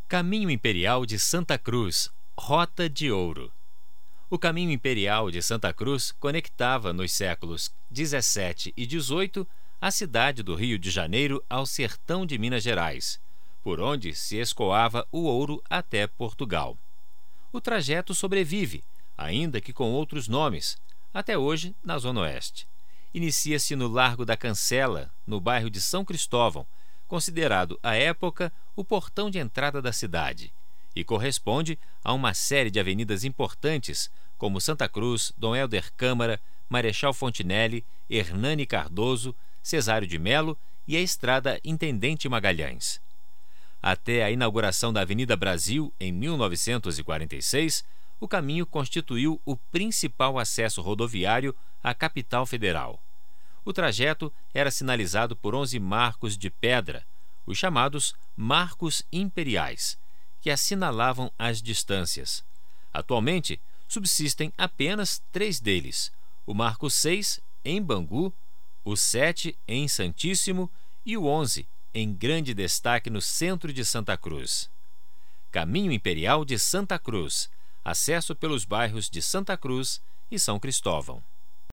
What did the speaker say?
Caminho Imperial de Santa Cruz, Rota de Ouro. O Caminho Imperial de Santa Cruz conectava nos séculos XVII e XVIII a cidade do Rio de Janeiro ao sertão de Minas Gerais, por onde se escoava o ouro até Portugal. O trajeto sobrevive, ainda que com outros nomes, até hoje na Zona Oeste. Inicia-se no Largo da Cancela, no bairro de São Cristóvão, considerado à época o portão de entrada da cidade, e corresponde a uma série de avenidas importantes como Santa Cruz, Dom Helder Câmara, Marechal Fontinelli, Hernani Cardoso, Cesário de Melo e a Estrada Intendente Magalhães. Até a inauguração da Avenida Brasil, em 1946, o caminho constituiu o principal acesso rodoviário à capital federal. O trajeto era sinalizado por 11 marcos de pedra, os chamados Marcos Imperiais, que assinalavam as distâncias. Atualmente, subsistem apenas 3 deles: o Marco 6, em Bangu, o 7, em Santíssimo, e o 11, em grande destaque no centro de Santa Cruz. Caminho Imperial de Santa Cruz, acesso pelos bairros de Santa Cruz e São Cristóvão.